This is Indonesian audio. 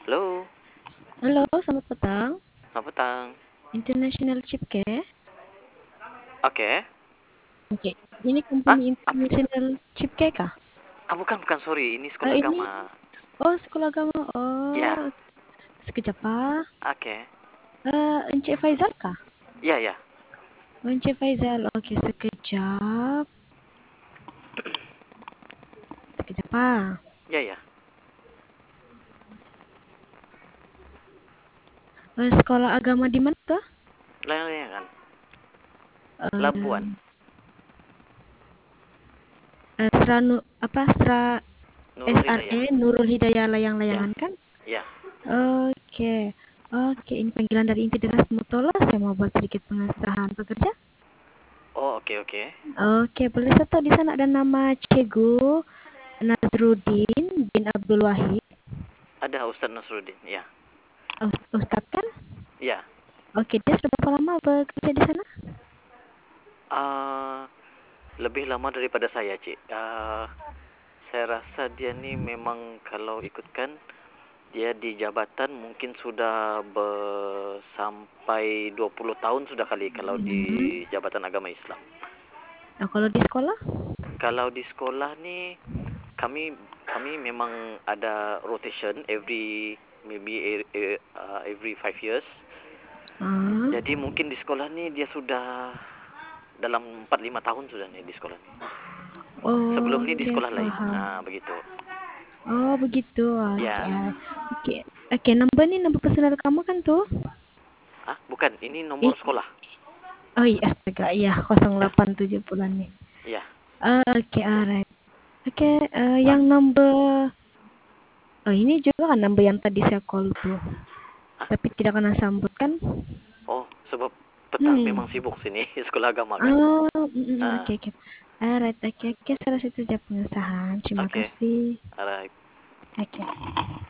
Halo, Halo, selamat petang. selamat petang. International Chipcare. Oke. Oke, ini Ah, company International Chipcare kah? bukan, sorry. Ini sekolah Ini, agama. sekolah agama. Ya, Sekejap ah. oke. Encik Faizal kah? Ya. Encik Faizal, oke sekejap. Sekejap ah. Ya. Sekolah agama di mana kah? Layangan. Labuan. Eh, Sra Nurul Hidayah. SRE Nurul Hidayah Ya, Layang-Layangan kan? ya. Oke. Oke, ini panggilan dari Inti Deras Mutola. Saya mau buat sedikit pengesahan pekerja. Oh, oke. Oke, boleh saya tahu di sana ada nama Cikgu Nazrudin bin Abdul Wahid. Ada Ustadz Nasruddin. Ya. Ustadz kan? Ya. Oke, dia sudah berapa lama bekerja di sana? Ah, lebih lama daripada saya, Cik. Saya rasa dia nih memang kalau ikutkan dia di jabatan mungkin sudah sampai 20 tahun sudah kali kalau di Hmm. jabatan agama Islam. Nah, kalau di sekolah? Kalau di sekolah nih kami memang ada rotation maybe every 5 years. Ah, Jadi mungkin di sekolah nih dia sudah dalam 4-5 tahun sudah nih di sekolah nih. Sebelum ini di oke, sekolah lain. paham. Nah, begitu. Oh, begitu. Oke, Ya. oke. Oke, nomor personal kamu kan tuh? Bukan, ini nomor I- sekolah. oh iya, astaga, iya Ya, 0870-an nih. ya. Oke, alright. Oke, yang number, ini juga kan number yang tadi saya call tuh. Ah, Tapi tidak kena sambut kan? oh, sebab petang Hmm. memang sibuk sini sekolah agama kan. Oh, Ah, oke, oke. Alright, oke, oke. Salah satu saja pengesahan. Terima oke. kasih. Alright. Oke.